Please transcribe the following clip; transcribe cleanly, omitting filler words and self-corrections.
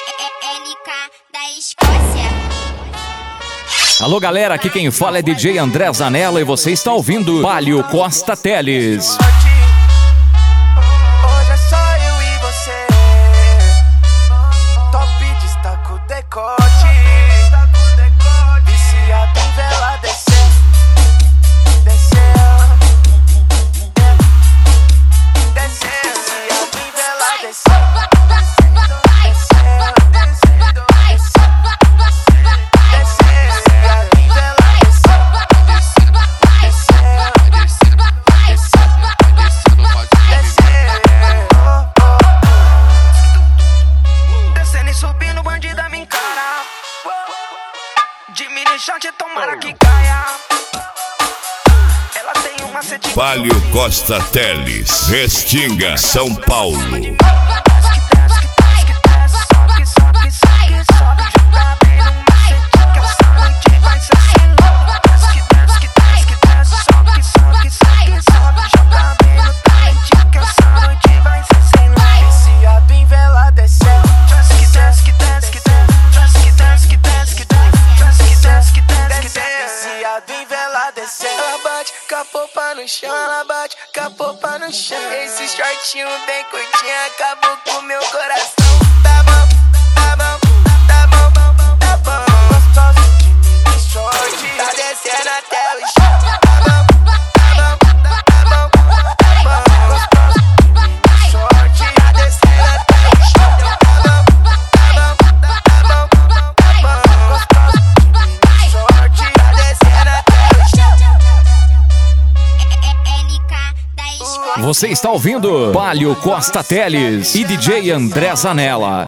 NK da Escócia. Alô galera, aqui quem fala é DJ André Zanella e você está ouvindo Palio Costa Teles. Hoje é só eu e você. Top destaca o decote. Viciado em vela descer. Viciado em vela descer. Subindo, bandida me encara. De mini short, tomara que caia. Ela tem uma sede. Palio Costa Teles, Restinga, São Paulo. Ela bate com a popa no chão, ela bate com a popa no chão. Esse shortinho bem curtinho acabou com meu coração. Tá bom, tá bom, tá bom, tá bom. Gostoso de mini short, tá descendo até o chão. Tá bom, tá bom, tá bom, tá bom. Gostoso de mini short, tá descendo até o chão. Tá bom, tá bom, tá bom, tá bom. Gostoso de mini short, tá descendo até o chão. NK da Escócia. Você está ouvindo Palio Costa Teles e DJ André Zanella.